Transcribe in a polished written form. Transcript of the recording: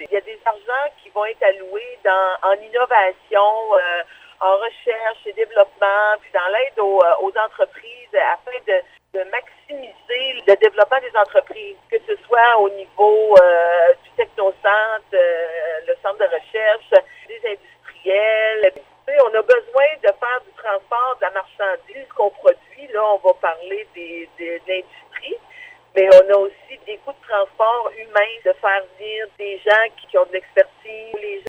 Il y a des argents qui vont être alloués en innovation, en recherche et développement, puis dans l'aide aux entreprises afin de maximiser le développement des entreprises, que ce soit au niveau du technocentre, le centre de recherche, des industriels. On a besoin de faire du transport de la marchandise qu'on produit. Là, on va parler de l'industrie, mais on a aussi des coûts de transport humain, de faire venir des gens qui ont de l'expertise, les